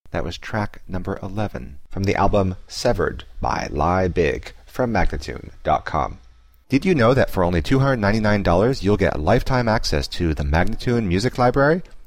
That was track number 11 from the album Severed by Lie Big from Magnatune.com. Did you know that for only $299 you'll get lifetime access to the Magnatune Music Library?